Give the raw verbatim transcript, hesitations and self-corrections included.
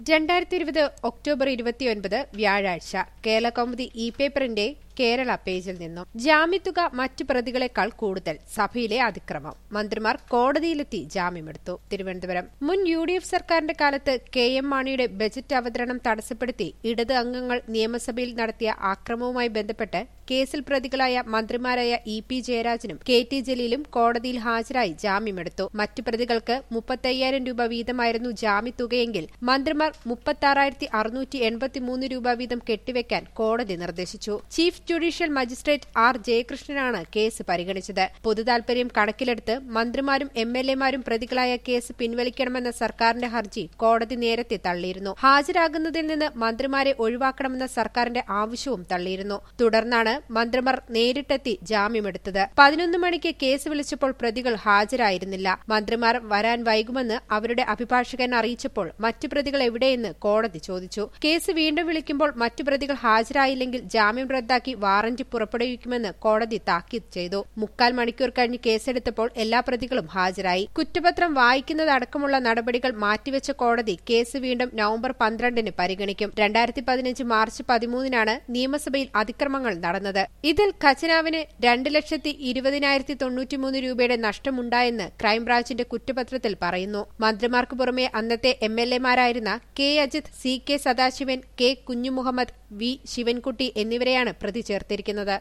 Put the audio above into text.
രണ്ടായിരത്തി ഇരുപത് ഒക്ടോബർ ഇരുപത്തിയൊൻപത് വ്യാഴാഴ്ച കേരളകൗമുദി ഇ പേപ്പറിന്റെ കേരള പേജിൽ നിന്നും ജാമ്യത്തുക മറ്റു പ്രതികളെക്കാൾ കൂടുതൽ സഭയിലെ അതിക്രമം മന്ത്രിമാർ കോടതിയിലെത്തി ജാമ്യമെടുത്തു. തിരുവനന്തപുരം മുൻ യു ഡി എഫ് സർക്കാരിന്റെ കാലത്ത് കെ എം മാണിയുടെ ബജറ്റ് അവതരണം തടസ്സപ്പെടുത്തി ഇടത് അംഗങ്ങൾ നിയമസഭയിൽ നടത്തിയ ആക്രമവുമായി ബന്ധപ്പെട്ട് കേസിൽ പ്രതികളായ മന്ത്രിമാരായ ഇ പി ജയരാജനും കെ ടി ജലീലും കോടതിയിൽ ഹാജരായി ജാമ്യമെടുത്തു. മറ്റു പ്രതികൾക്ക് മുപ്പത്തയ്യായിരം രൂപ വീതമായിരുന്നു ജാമ്യത്തുകയെങ്കിൽ മന്ത്രിമാർ മുപ്പത്താറായിരത്തി അറുന്നൂറ്റി എൺപത്തിമൂന്ന് രൂപ വീതം കെട്ടിവെക്കാൻ കോടതി നിർദ്ദേശിച്ചു. ചീഫ് ജുഡീഷ്യൽ മജിസ്ട്രേറ്റ് ആർ ജയകൃഷ്ണനാണ് കേസ് പരിഗണിച്ചത്. പൊതുതാൽപര്യം കണക്കിലെടുത്ത് മന്ത്രിമാരും എം എൽ എമാരും പ്രതികളായ കേസ് പിൻവലിക്കണമെന്ന സർക്കാരിന്റെ ഹർജി കോടതി നേരത്തെ തള്ളിയിരുന്നു. ഹാജരാകുന്നതിൽ നിന്ന് മന്ത്രിമാരെ ഒഴിവാക്കണമെന്ന സർക്കാരിന്റെ ആവശ്യവും തള്ളിയിരുന്നു. തുടർന്നാണ് മന്ത്രിമാർ നേരിട്ടെത്തി ജാമ്യമെടുത്തത്. പതിനൊന്ന് മണിക്ക് കേസ് വിളിച്ചപ്പോൾ പ്രതികൾ ഹാജരായിരുന്നില്ല. മന്ത്രിമാർ വരാൻ വൈകുമെന്ന് അവരുടെ അഭിഭാഷകൻ അറിയിച്ചപ്പോൾ മറ്റു പ്രതികൾ എവിടെയെന്ന് കോടതി ചോദിച്ചു. കേസ് വീണ്ടും വിളിക്കുമ്പോൾ മറ്റു പ്രതികൾ ഹാജരായില്ലെങ്കിൽ ജാമ്യം റദ്ദാക്കി വാറന്റ് പുറപ്പെടുവിക്കുമെന്ന് കോടതി താക്കീത് ചെയ്തു. മുക്കാൽ മണിക്കൂർ കഴിഞ്ഞ് കേസെടുത്തപ്പോൾ എല്ലാ പ്രതികളും ഹാജരായി. കുറ്റപത്രം വായിക്കുന്നതടക്കമുള്ള നടപടികൾ മാറ്റിവെച്ച കോടതി കേസ് വീണ്ടും നവംബർ പന്ത്രണ്ടിന് പരിഗണിക്കും. രണ്ടായിരത്തി പതിനഞ്ച് മാർച്ച് പതിമൂന്നിനാണ് നിയമസഭയിൽ അതിക്രമങ്ങൾ നടന്നത്. ഇതിൽ ഖജനാവിന് രണ്ട് ലക്ഷത്തി ഇരുപതിനായിരത്തി തൊണ്ണൂറ്റിമൂന്ന് രൂപയുടെ നഷ്ടമുണ്ടായെന്ന് ക്രൈംബ്രാഞ്ചിന്റെ കുറ്റപത്രത്തിൽ പറയുന്നു. മന്ത്രിമാർക്ക് പുറമെ അന്നത്തെ എം എൽ എമാരായിരുന്ന K Ajith, C K Sadasivan, K Kunjumuhammad, V Sivankutty എന്നിവരെയാണ് പ്രതി ചേർത്തിരിക്കുന്നത്.